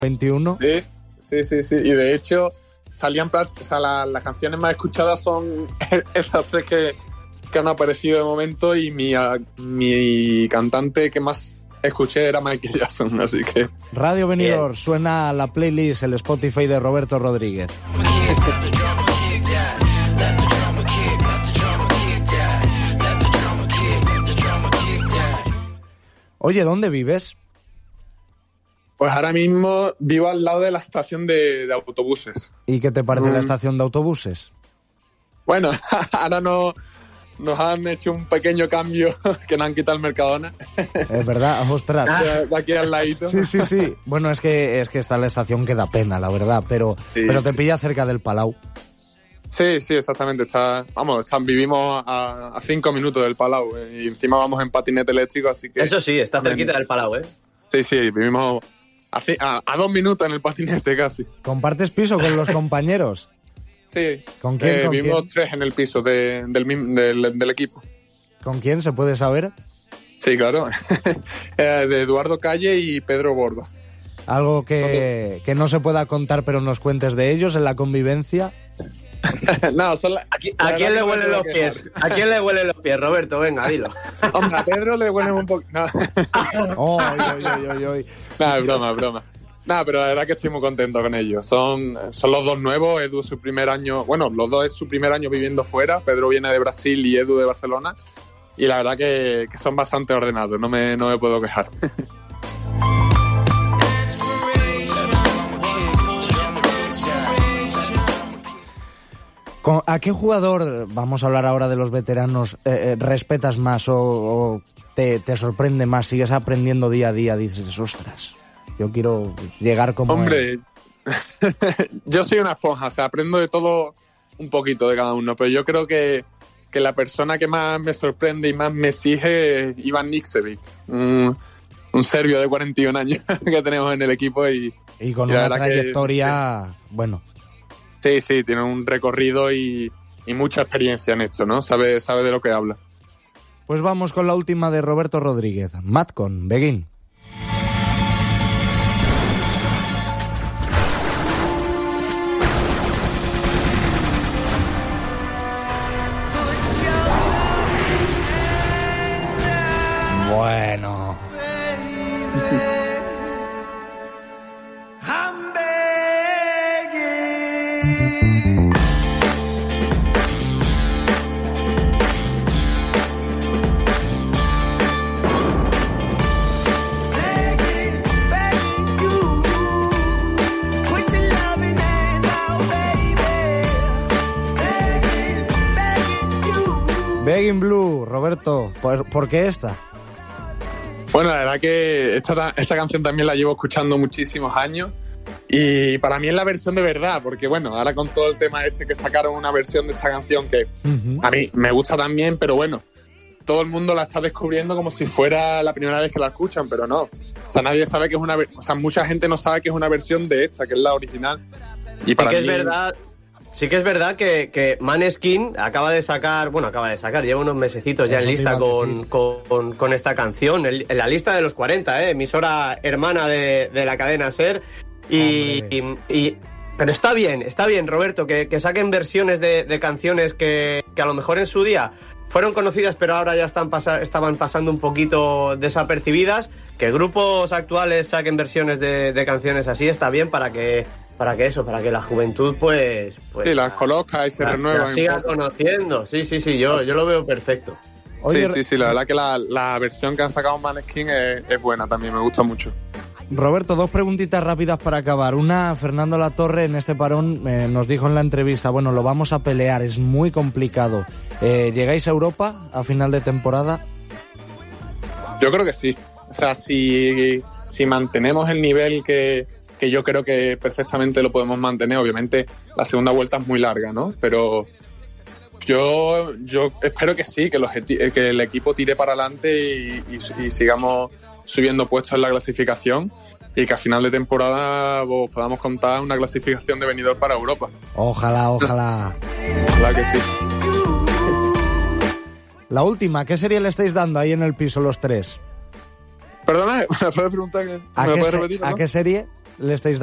21. Sí. Y de hecho, las canciones más escuchadas son estas tres que han aparecido de momento, y mi cantante que más escuché era Michael Jackson, así que... Radio Benidorm, suena la playlist, el Spotify de Roberto Rodríguez. Oye, ¿dónde vives? Pues ahora mismo vivo al lado de la estación de autobuses. ¿Y qué te parece la estación de autobuses? Bueno, ahora nos han hecho un pequeño cambio, que nos han quitado el Mercadona. Es verdad, ostras. De aquí al ladito. Sí. Bueno, es que está la estación que da pena, la verdad, pero te pilla cerca del Palau. Sí, exactamente. Vivimos a 5 minutos del Palau, y encima vamos en patinete eléctrico, así que... Eso sí, está cerquita del Palau, ¿eh? Sí, vivimos a 2 minutos en el patinete casi. ¿Compartes piso con los compañeros? Sí. ¿Con quién? Vivimos 3 en el piso del equipo. ¿Con quién se puede saber? Sí, claro. De Eduardo Calle y Pedro Borda. Algo que no se pueda contar, pero nos cuentes de ellos en la convivencia. No, ¿A quién le huelen los pies? ¿A quién le huelen los pies, Roberto? Venga, dilo. Hombre, a Pedro le huelen un poco... No. No, es broma. No, pero la verdad que estoy muy contento con ellos. Son los dos nuevos. Edu es su primer año... Bueno, los dos es su primer año viviendo fuera. Pedro viene de Brasil y Edu de Barcelona. Y la verdad que son bastante ordenados. No me puedo quejar. ¿A qué jugador, vamos a hablar ahora de los veteranos, respetas más o te sorprende más? ¿Sigues aprendiendo día a día? Dices, ostras, yo quiero llegar como... Hombre, yo soy una esponja, o sea, aprendo de todo un poquito de cada uno, pero yo creo que la persona que más me sorprende y más me exige es Ivan Niksevic, un serbio de 41 años que tenemos en el equipo y con una trayectoria, bueno... Sí, tiene un recorrido y mucha experiencia en esto, ¿no? Sabe de lo que habla. Pues vamos con la última de Roberto Rodríguez. Matcon, Begin. Bueno... Begging Blue, Roberto, ¿por qué esta? Bueno, la verdad que esta canción también la llevo escuchando muchísimos años y para mí es la versión de verdad, porque bueno, ahora con todo el tema que sacaron una versión de esta canción que a mí me gusta también, pero bueno, todo el mundo la está descubriendo como si fuera la primera vez que la escuchan, pero no. O sea, nadie sabe que es mucha gente no sabe que es una versión de esta, que es la original. Y para mí... Sí que es verdad que Maneskin acaba de sacar, lleva unos mesecitos ya en lista con esta canción, en la lista de los 40, emisora hermana de la cadena SER. Pero está bien, Roberto, que saquen versiones de canciones que a lo mejor en su día fueron conocidas, pero ahora ya estaban pasando un poquito desapercibidas. Que grupos actuales saquen versiones de canciones así está bien para que la juventud pues sí, las coloca y se renueva. Las siga conociendo. Sí, yo lo veo perfecto. Oye, sí, la verdad que la versión que han sacado Maneskin es buena también, me gusta mucho. Roberto, 2 preguntitas rápidas para acabar. Una, Fernando Latorre en este parón nos dijo en la entrevista, bueno, lo vamos a pelear, es muy complicado. ¿Llegáis a Europa a final de temporada? Yo creo que sí. O sea, si mantenemos el nivel que yo creo que perfectamente lo podemos mantener, obviamente la segunda vuelta es muy larga, ¿no? Pero yo espero que sí, que el equipo tire para adelante y sigamos subiendo puestos en la clasificación y que a final de temporada podamos contar una clasificación de Benidorm para Europa. Ojalá. Claro que sí. La última, ¿qué serie le estáis dando ahí en el piso los 3? Perdona, ¿me puedes preguntar? ¿Me puedes repetir? ¿A qué serie le estáis